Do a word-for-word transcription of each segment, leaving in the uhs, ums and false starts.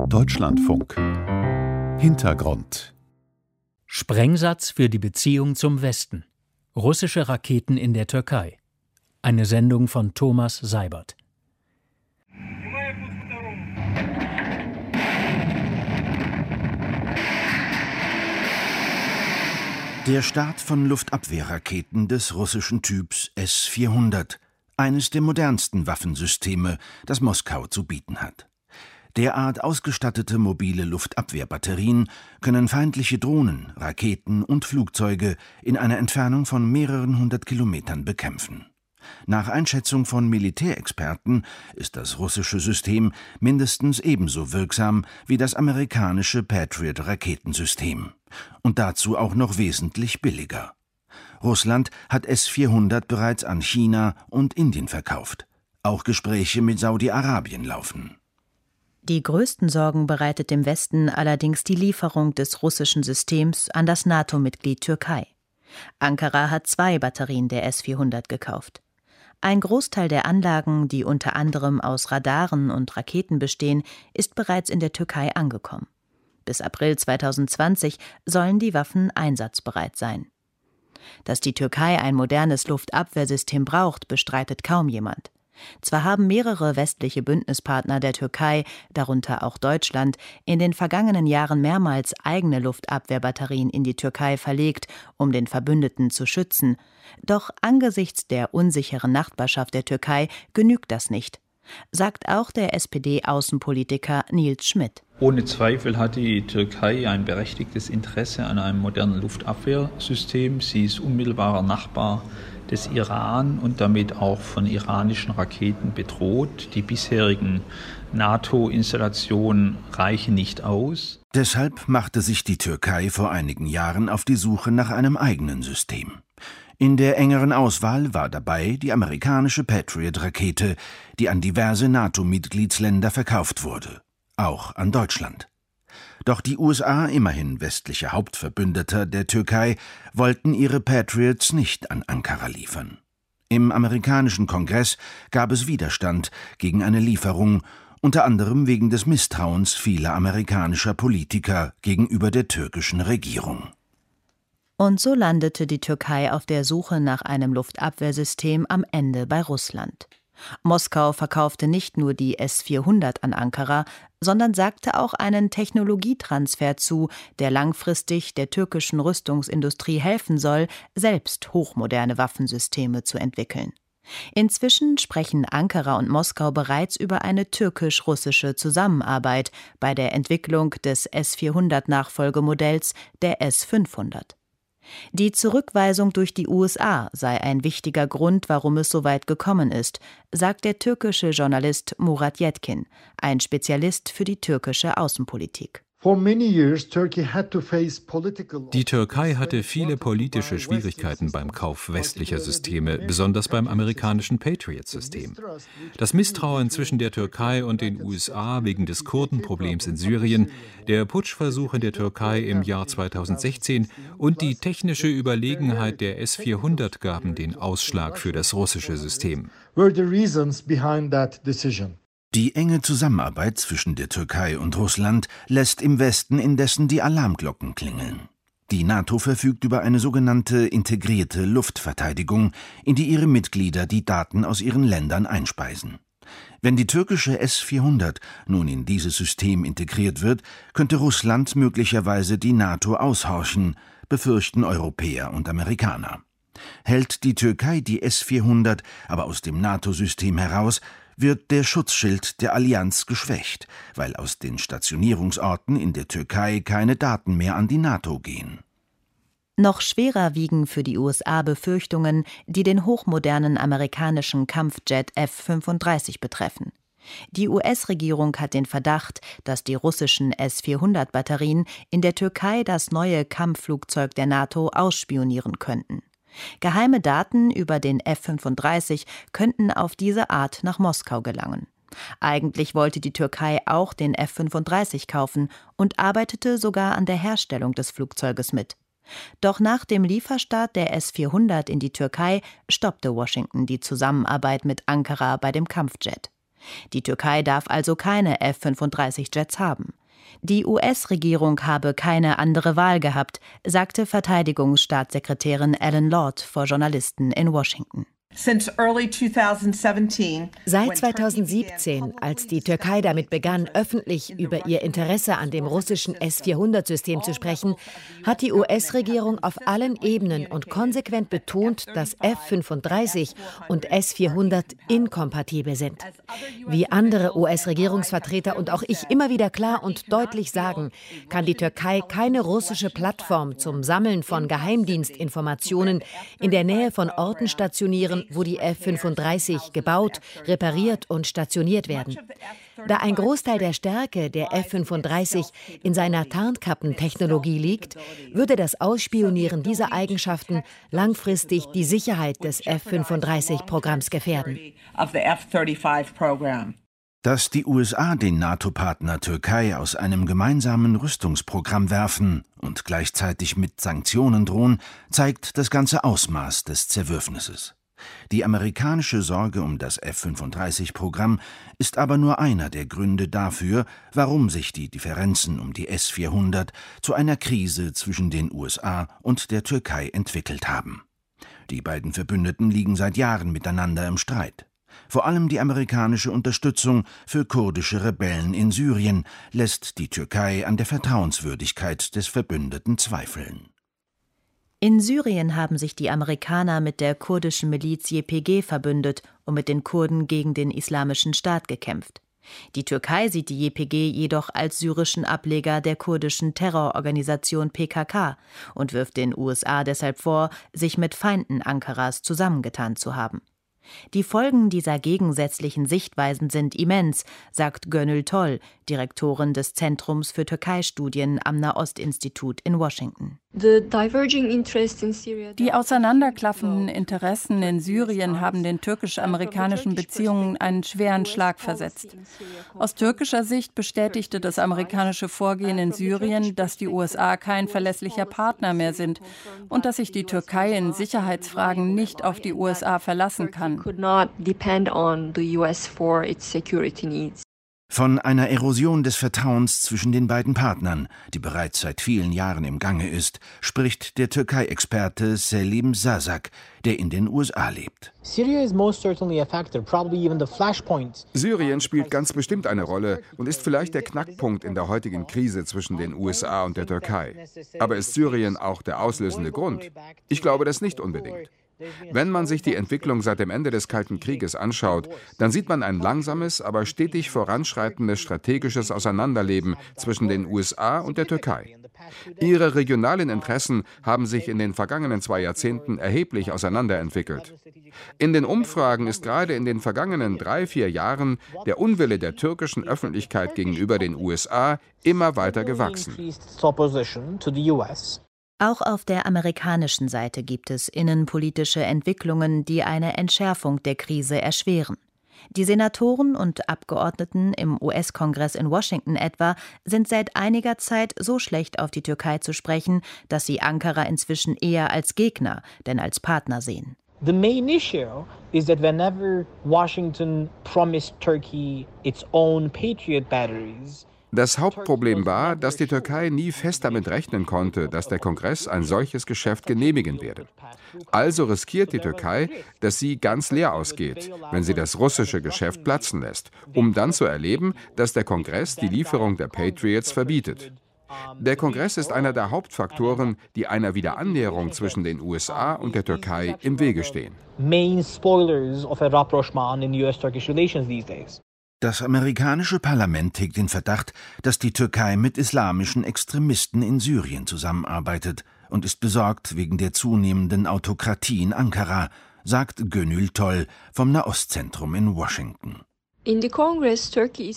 Deutschlandfunk. Hintergrund. Sprengsatz für die Beziehung zum Westen. Russische Raketen in der Türkei. Eine Sendung von Thomas Seibert. Der Start von Luftabwehrraketen des russischen Typs S vierhundert, eines der modernsten Waffensysteme, das Moskau zu bieten hat. Derart ausgestattete mobile Luftabwehrbatterien können feindliche Drohnen, Raketen und Flugzeuge in einer Entfernung von mehreren hundert Kilometern bekämpfen. Nach Einschätzung von Militärexperten ist das russische System mindestens ebenso wirksam wie das amerikanische Patriot-Raketensystem. Und dazu auch noch wesentlich billiger. Russland hat S vierhundert bereits an China und Indien verkauft. Auch Gespräche mit Saudi-Arabien laufen. Die größten Sorgen bereitet dem Westen allerdings die Lieferung des russischen Systems an das NATO-Mitglied Türkei. Ankara hat zwei Batterien der S vierhundert gekauft. Ein Großteil der Anlagen, die unter anderem aus Radaren und Raketen bestehen, ist bereits in der Türkei angekommen. Bis April zweitausendzwanzig sollen die Waffen einsatzbereit sein. Dass die Türkei ein modernes Luftabwehrsystem braucht, bestreitet kaum jemand. Zwar haben mehrere westliche Bündnispartner der Türkei, darunter auch Deutschland, in den vergangenen Jahren mehrmals eigene Luftabwehrbatterien in die Türkei verlegt, um den Verbündeten zu schützen. Doch angesichts der unsicheren Nachbarschaft der Türkei genügt das nicht, sagt auch der S P D-Außenpolitiker Nils Schmidt. Ohne Zweifel hat die Türkei ein berechtigtes Interesse an einem modernen Luftabwehrsystem. Sie ist unmittelbarer Nachbar des Iran und damit auch von iranischen Raketen bedroht. Die bisherigen NATO-Installationen reichen nicht aus. Deshalb machte sich die Türkei vor einigen Jahren auf die Suche nach einem eigenen System. In der engeren Auswahl war dabei die amerikanische Patriot-Rakete, die an diverse NATO-Mitgliedsländer verkauft wurde, auch an Deutschland. Doch die U S A, immerhin westliche Hauptverbündeter der Türkei, wollten ihre Patriots nicht an Ankara liefern. Im amerikanischen Kongress gab es Widerstand gegen eine Lieferung, unter anderem wegen des Misstrauens vieler amerikanischer Politiker gegenüber der türkischen Regierung. Und so landete die Türkei auf der Suche nach einem Luftabwehrsystem am Ende bei Russland. Moskau verkaufte nicht nur die S vierhundert an Ankara, sondern sagte auch einen Technologietransfer zu, der langfristig der türkischen Rüstungsindustrie helfen soll, selbst hochmoderne Waffensysteme zu entwickeln. Inzwischen sprechen Ankara und Moskau bereits über eine türkisch-russische Zusammenarbeit bei der Entwicklung des S vierhundert-Nachfolgemodells der S fünfhundert. Die Zurückweisung durch die U S A sei ein wichtiger Grund, warum es so weit gekommen ist, sagt der türkische Journalist Murat Yetkin, ein Spezialist für die türkische Außenpolitik. Die Türkei hatte viele politische Schwierigkeiten beim Kauf westlicher Systeme, besonders beim amerikanischen Patriot-System. Das Misstrauen zwischen der Türkei und den U S A wegen des Kurdenproblems in Syrien, der Putschversuch in der Türkei im Jahr zweitausendsechzehn und die technische Überlegenheit der S vierhundert gaben den Ausschlag für das russische System. Die enge Zusammenarbeit zwischen der Türkei und Russland lässt im Westen indessen die Alarmglocken klingeln. Die NATO verfügt über eine sogenannte integrierte Luftverteidigung, in die ihre Mitglieder die Daten aus ihren Ländern einspeisen. Wenn die türkische S vierhundert nun in dieses System integriert wird, könnte Russland möglicherweise die NATO aushorchen, befürchten Europäer und Amerikaner. Hält die Türkei die S vierhundert aber aus dem NATO-System heraus, wird der Schutzschild der Allianz geschwächt, weil aus den Stationierungsorten in der Türkei keine Daten mehr an die NATO gehen. Noch schwerer wiegen für die U S A Befürchtungen, die den hochmodernen amerikanischen Kampfjet F fünfunddreißig betreffen. Die U S-Regierung hat den Verdacht, dass die russischen S vierhundert-Batterien in der Türkei das neue Kampfflugzeug der NATO ausspionieren könnten. Geheime Daten über den F fünfunddreißig könnten auf diese Art nach Moskau gelangen. Eigentlich wollte die Türkei auch den F fünfunddreißig kaufen und arbeitete sogar an der Herstellung des Flugzeuges mit. Doch nach dem Lieferstart der S vierhundert in die Türkei stoppte Washington die Zusammenarbeit mit Ankara bei dem Kampfjet. Die Türkei darf also keine F fünfunddreißig Jets haben. Die U S-Regierung habe keine andere Wahl gehabt, sagte Verteidigungsstaatssekretärin Alan Lord vor Journalisten in Washington. Seit zweitausendsiebzehn, als die Türkei damit begann, öffentlich über ihr Interesse an dem russischen S vierhundert-System zu sprechen, hat die U S-Regierung auf allen Ebenen und konsequent betont, dass F fünfunddreißig und S vierhundert inkompatibel sind. Wie andere U S-Regierungsvertreter und auch ich immer wieder klar und deutlich sagen, kann die Türkei keine russische Plattform zum Sammeln von Geheimdienstinformationen in der Nähe von Orten stationieren, wo die F fünfunddreißig gebaut, repariert und stationiert werden. Da ein Großteil der Stärke der F fünfunddreißig in seiner Tarnkappentechnologie liegt, würde das Ausspionieren dieser Eigenschaften langfristig die Sicherheit des F fünfunddreißig-Programms gefährden. Dass die U S A den NATO-Partner Türkei aus einem gemeinsamen Rüstungsprogramm werfen und gleichzeitig mit Sanktionen drohen, zeigt das ganze Ausmaß des Zerwürfnisses. Die amerikanische Sorge um das F fünfunddreißig-Programm ist aber nur einer der Gründe dafür, warum sich die Differenzen um die S vierhundert zu einer Krise zwischen den U S A und der Türkei entwickelt haben. Die beiden Verbündeten liegen seit Jahren miteinander im Streit. Vor allem die amerikanische Unterstützung für kurdische Rebellen in Syrien lässt die Türkei an der Vertrauenswürdigkeit des Verbündeten zweifeln. In Syrien haben sich die Amerikaner mit der kurdischen Miliz J P G verbündet und mit den Kurden gegen den Islamischen Staat gekämpft. Die Türkei sieht die J P G jedoch als syrischen Ableger der kurdischen Terrororganisation P K K und wirft den U S A deshalb vor, sich mit Feinden Ankaras zusammengetan zu haben. Die Folgen dieser gegensätzlichen Sichtweisen sind immens, sagt Gönül Toll, Direktorin des Zentrums für Türkei-Studien am Nahost-Institut in Washington. Die auseinanderklaffenden Interessen in Syrien haben den türkisch-amerikanischen Beziehungen einen schweren Schlag versetzt. Aus türkischer Sicht bestätigte das amerikanische Vorgehen in Syrien, dass die U S A kein verlässlicher Partner mehr sind und dass sich die Türkei in Sicherheitsfragen nicht auf die U S A verlassen kann. Von einer Erosion des Vertrauens zwischen den beiden Partnern, die bereits seit vielen Jahren im Gange ist, spricht der Türkei-Experte Selim Sasak, der in den U S A lebt. Syrien spielt ganz bestimmt eine Rolle und ist vielleicht der Knackpunkt in der heutigen Krise zwischen den U S A und der Türkei. Aber ist Syrien auch der auslösende Grund? Ich glaube das nicht unbedingt. Wenn man sich die Entwicklung seit dem Ende des Kalten Krieges anschaut, dann sieht man ein langsames, aber stetig voranschreitendes strategisches Auseinanderleben zwischen den U S A und der Türkei. Ihre regionalen Interessen haben sich in den vergangenen zwei Jahrzehnten erheblich auseinanderentwickelt. In den Umfragen ist gerade in den vergangenen drei, vier Jahren der Unwille der türkischen Öffentlichkeit gegenüber den U S A immer weiter gewachsen. Auch auf der amerikanischen Seite gibt es innenpolitische Entwicklungen, die eine Entschärfung der Krise erschweren. Die Senatoren und Abgeordneten im U S-Kongress in Washington etwa sind seit einiger Zeit so schlecht auf die Türkei zu sprechen, dass sie Ankara inzwischen eher als Gegner denn als Partner sehen. The main issue is that whenever Washington promised Turkey its own Patriot batteries, Das Hauptproblem war, dass die Türkei nie fest damit rechnen konnte, dass der Kongress ein solches Geschäft genehmigen werde. Also riskiert die Türkei, dass sie ganz leer ausgeht, wenn sie das russische Geschäft platzen lässt, um dann zu erleben, dass der Kongress die Lieferung der Patriots verbietet. Der Kongress ist einer der Hauptfaktoren, die einer Wiederannäherung zwischen den U S A und der Türkei im Wege stehen. Main spoilers of a rapprochement in U S-Turkish relations these days. Das amerikanische Parlament hegt den Verdacht, dass die Türkei mit islamischen Extremisten in Syrien zusammenarbeitet und ist besorgt wegen der zunehmenden Autokratie in Ankara, sagt Gönül Toll vom Nahostzentrum in Washington. Im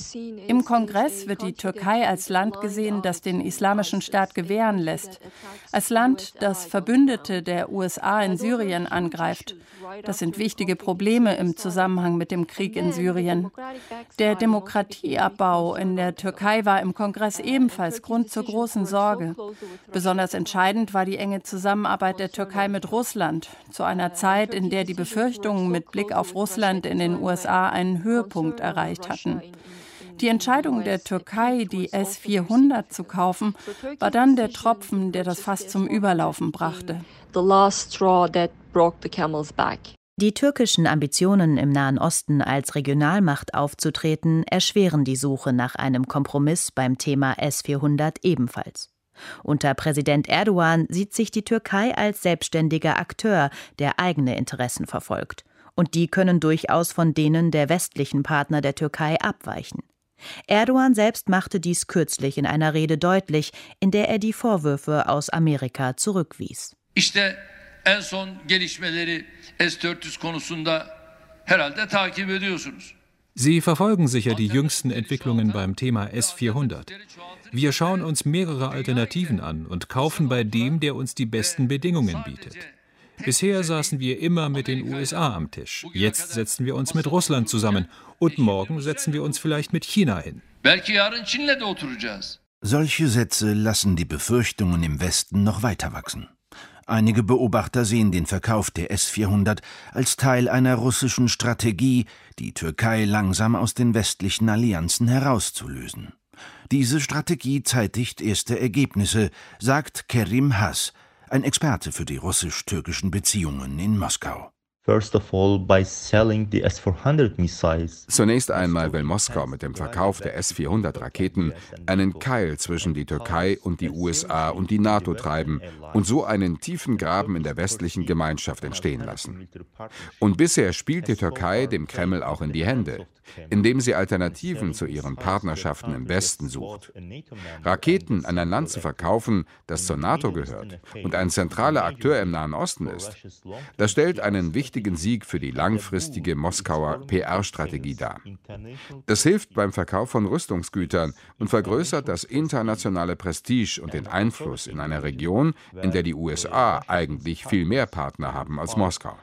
Kongress wird die Türkei als Land gesehen, das den Islamischen Staat gewähren lässt. Als Land, das Verbündete der U S A in Syrien angreift. Das sind wichtige Probleme im Zusammenhang mit dem Krieg in Syrien. Der Demokratieabbau in der Türkei war im Kongress ebenfalls Grund zur großen Sorge. Besonders entscheidend war die enge Zusammenarbeit der Türkei mit Russland, zu einer Zeit, in der die Befürchtungen mit Blick auf Russland in den U S A einen Höhepunkt erreicht hatten. Die Entscheidung der Türkei, die S vierhundert zu kaufen, war dann der Tropfen, der das Fass zum Überlaufen brachte. Die türkischen Ambitionen, im Nahen Osten als Regionalmacht aufzutreten, erschweren die Suche nach einem Kompromiss beim Thema S vierhundert ebenfalls. Unter Präsident Erdogan sieht sich die Türkei als selbstständiger Akteur, der eigene Interessen verfolgt. Und die können durchaus von denen der westlichen Partner der Türkei abweichen. Erdogan selbst machte dies kürzlich in einer Rede deutlich, in der er die Vorwürfe aus Amerika zurückwies. İşte en son gelişmeleri S vierhundert konusunda herhalde takip ediyorsunuz. Sie verfolgen sicher die jüngsten Entwicklungen beim Thema S vierhundert. Wir schauen uns mehrere Alternativen an und kaufen bei dem, der uns die besten Bedingungen bietet. Bisher saßen wir immer mit den U S A am Tisch. Jetzt setzen wir uns mit Russland zusammen. Und morgen setzen wir uns vielleicht mit China hin. Solche Sätze lassen die Befürchtungen im Westen noch weiter wachsen. Einige Beobachter sehen den Verkauf der S vierhundert als Teil einer russischen Strategie, die Türkei langsam aus den westlichen Allianzen herauszulösen. Diese Strategie zeitigt erste Ergebnisse, sagt Kerim Has, ein Experte für die russisch-türkischen Beziehungen in Moskau. Zunächst einmal will Moskau mit dem Verkauf der S vierhundert Raketen einen Keil zwischen die Türkei und die U S A und die NATO treiben und so einen tiefen Graben in der westlichen Gemeinschaft entstehen lassen. Und bisher spielt die Türkei dem Kreml auch in die Hände, indem sie Alternativen zu ihren Partnerschaften im Westen sucht. Raketen an ein Land zu verkaufen, das zur NATO gehört und ein zentraler Akteur im Nahen Osten ist, das stellt einen wichtigen Sieg für die langfristige Moskauer P R-Strategie dar. Das hilft beim Verkauf von Rüstungsgütern und vergrößert das internationale Prestige und den Einfluss in einer Region, in der die U S A eigentlich viel mehr Partner haben als Moskau.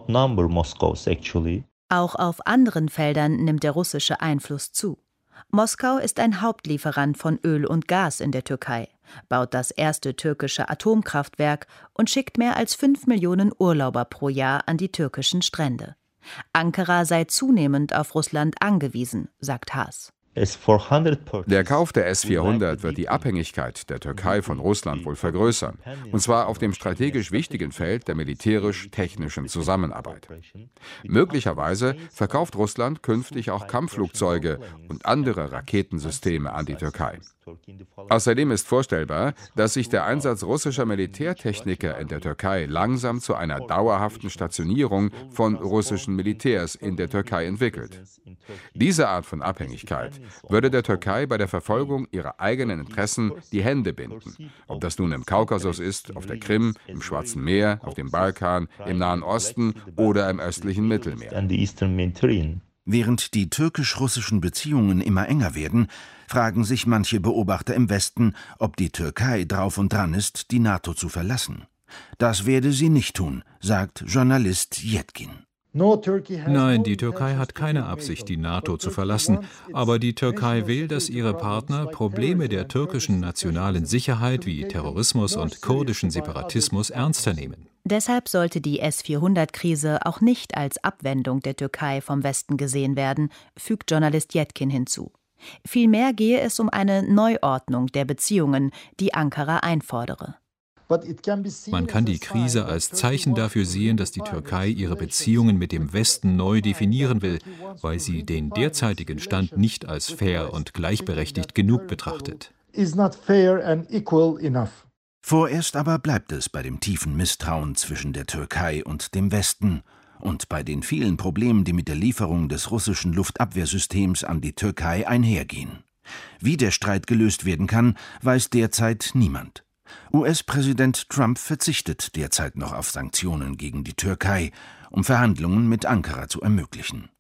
Auch auf anderen Feldern nimmt der russische Einfluss zu. Moskau ist ein Hauptlieferant von Öl und Gas in der Türkei, baut das erste türkische Atomkraftwerk und schickt mehr als fünf Millionen Urlauber pro Jahr an die türkischen Strände. Ankara sei zunehmend auf Russland angewiesen, sagt Haas. Der Kauf der S vierhundert wird die Abhängigkeit der Türkei von Russland wohl vergrößern, und zwar auf dem strategisch wichtigen Feld der militärisch-technischen Zusammenarbeit. Möglicherweise verkauft Russland künftig auch Kampfflugzeuge und andere Raketensysteme an die Türkei. Außerdem ist vorstellbar, dass sich der Einsatz russischer Militärtechniker in der Türkei langsam zu einer dauerhaften Stationierung von russischen Militärs in der Türkei entwickelt. Diese Art von Abhängigkeit würde der Türkei bei der Verfolgung ihrer eigenen Interessen die Hände binden, ob das nun im Kaukasus ist, auf der Krim, im Schwarzen Meer, auf dem Balkan, im Nahen Osten oder im östlichen Mittelmeer. Während die türkisch-russischen Beziehungen immer enger werden, fragen sich manche Beobachter im Westen, ob die Türkei drauf und dran ist, die NATO zu verlassen. Das werde sie nicht tun, sagt Journalist Yetkin. Nein, die Türkei hat keine Absicht, die NATO zu verlassen, aber die Türkei will, dass ihre Partner Probleme der türkischen nationalen Sicherheit wie Terrorismus und kurdischen Separatismus ernster nehmen. Deshalb sollte die S vierhundert-Krise auch nicht als Abwendung der Türkei vom Westen gesehen werden, fügt Journalist Yetkin hinzu. Vielmehr gehe es um eine Neuordnung der Beziehungen, die Ankara einfordere. Man kann die Krise als Zeichen dafür sehen, dass die Türkei ihre Beziehungen mit dem Westen neu definieren will, weil sie den derzeitigen Stand nicht als fair und gleichberechtigt genug betrachtet. Vorerst aber bleibt es bei dem tiefen Misstrauen zwischen der Türkei und dem Westen und bei den vielen Problemen, die mit der Lieferung des russischen Luftabwehrsystems an die Türkei einhergehen. Wie der Streit gelöst werden kann, weiß derzeit niemand. U S-Präsident Trump verzichtet derzeit noch auf Sanktionen gegen die Türkei, um Verhandlungen mit Ankara zu ermöglichen.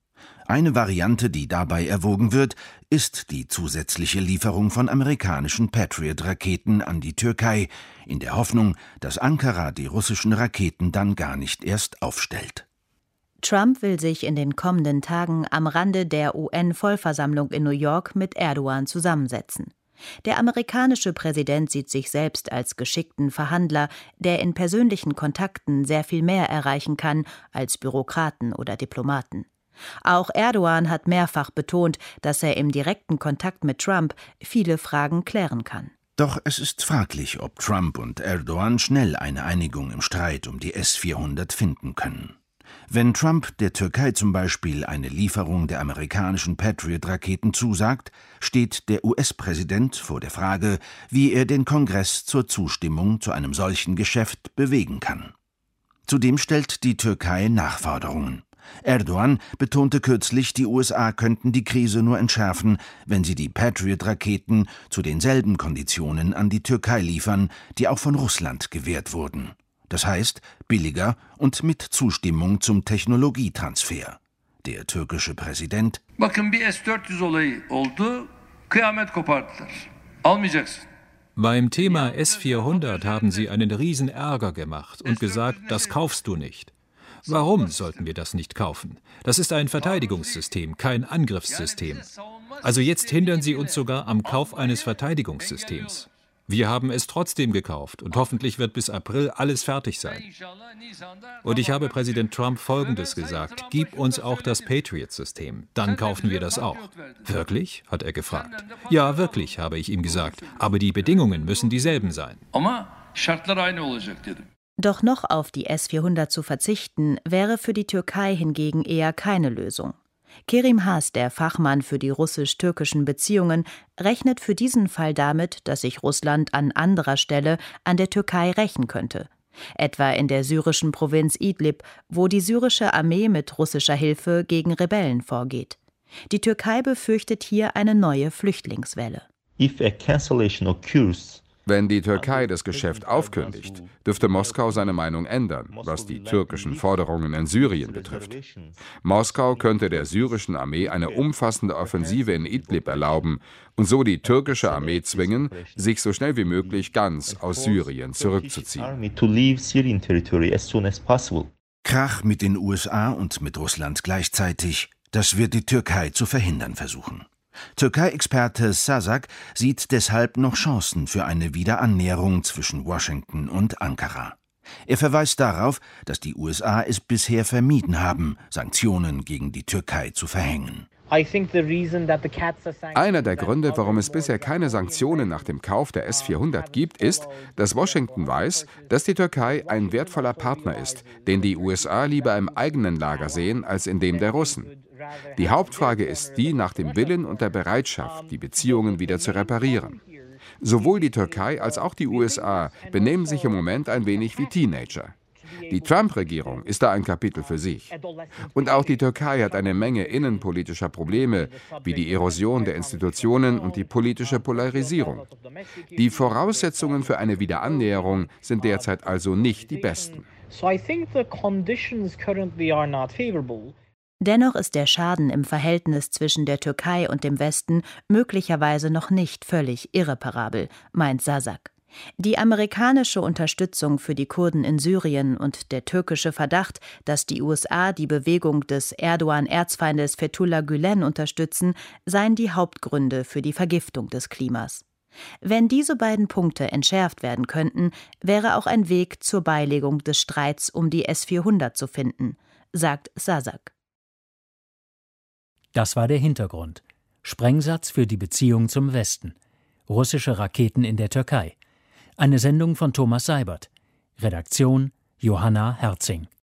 Eine Variante, die dabei erwogen wird, ist die zusätzliche Lieferung von amerikanischen Patriot-Raketen an die Türkei, in der Hoffnung, dass Ankara die russischen Raketen dann gar nicht erst aufstellt. Trump will sich in den kommenden Tagen am Rande der U N-Vollversammlung in New York mit Erdogan zusammensetzen. Der amerikanische Präsident sieht sich selbst als geschickten Verhandler, der in persönlichen Kontakten sehr viel mehr erreichen kann als Bürokraten oder Diplomaten. Auch Erdogan hat mehrfach betont, dass er im direkten Kontakt mit Trump viele Fragen klären kann. Doch es ist fraglich, ob Trump und Erdogan schnell eine Einigung im Streit um die S vierhundert finden können. Wenn Trump der Türkei zum Beispiel eine Lieferung der amerikanischen Patriot-Raketen zusagt, steht der U S-Präsident vor der Frage, wie er den Kongress zur Zustimmung zu einem solchen Geschäft bewegen kann. Zudem stellt die Türkei Nachforderungen. Erdogan betonte kürzlich, die U S A könnten die Krise nur entschärfen, wenn sie die Patriot-Raketen zu denselben Konditionen an die Türkei liefern, die auch von Russland gewährt wurden. Das heißt, billiger und mit Zustimmung zum Technologietransfer. Der türkische Präsident: Bakın bir S dört yüz olayı oldu, kıyamet kopardılar. Almayacaksın. Beim Thema S vierhundert haben sie einen riesen Ärger gemacht und gesagt, das kaufst du nicht. Warum sollten wir das nicht kaufen? Das ist ein Verteidigungssystem, kein Angriffssystem. Also jetzt hindern sie uns sogar am Kauf eines Verteidigungssystems. Wir haben es trotzdem gekauft und hoffentlich wird bis April alles fertig sein. Und ich habe Präsident Trump Folgendes gesagt: Gib uns auch das Patriot-System, dann kaufen wir das auch. Wirklich? Hat er gefragt. Ja, wirklich, habe ich ihm gesagt. Aber die Bedingungen müssen dieselben sein. Doch noch auf die S vierhundert zu verzichten, wäre für die Türkei hingegen eher keine Lösung. Kerim Haas, der Fachmann für die russisch-türkischen Beziehungen, rechnet für diesen Fall damit, dass sich Russland an anderer Stelle an der Türkei rächen könnte. Etwa in der syrischen Provinz Idlib, wo die syrische Armee mit russischer Hilfe gegen Rebellen vorgeht. Die Türkei befürchtet hier eine neue Flüchtlingswelle. If a cancellation occurs, wenn die Türkei das Geschäft aufkündigt, dürfte Moskau seine Meinung ändern, was die türkischen Forderungen in Syrien betrifft. Moskau könnte der syrischen Armee eine umfassende Offensive in Idlib erlauben und so die türkische Armee zwingen, sich so schnell wie möglich ganz aus Syrien zurückzuziehen. Krach mit den U S A und mit Russland gleichzeitig, das wird die Türkei zu verhindern versuchen. Türkei-Experte Sasak sieht deshalb noch Chancen für eine Wiederannäherung zwischen Washington und Ankara. Er verweist darauf, dass die U S A es bisher vermieden haben, Sanktionen gegen die Türkei zu verhängen. Einer der Gründe, warum es bisher keine Sanktionen nach dem Kauf der S vierhundert gibt, ist, dass Washington weiß, dass die Türkei ein wertvoller Partner ist, den die U S A lieber im eigenen Lager sehen als in dem der Russen. Die Hauptfrage ist die nach dem Willen und der Bereitschaft, die Beziehungen wieder zu reparieren. Sowohl die Türkei als auch die U S A benehmen sich im Moment ein wenig wie Teenager. Die Trump-Regierung ist da ein Kapitel für sich. Und auch die Türkei hat eine Menge innenpolitischer Probleme, wie die Erosion der Institutionen und die politische Polarisierung. Die Voraussetzungen für eine Wiederannäherung sind derzeit also nicht die besten. Dennoch ist der Schaden im Verhältnis zwischen der Türkei und dem Westen möglicherweise noch nicht völlig irreparabel, meint Sasak. Die amerikanische Unterstützung für die Kurden in Syrien und der türkische Verdacht, dass die U S A die Bewegung des Erdogan-Erzfeindes Fethullah Gülen unterstützen, seien die Hauptgründe für die Vergiftung des Klimas. Wenn diese beiden Punkte entschärft werden könnten, wäre auch ein Weg zur Beilegung des Streits um die S vierhundert zu finden, sagt Sasak. Das war der Hintergrund. Sprengsatz für die Beziehung zum Westen. Russische Raketen in der Türkei. Eine Sendung von Thomas Seibert. Redaktion Johanna Herzing.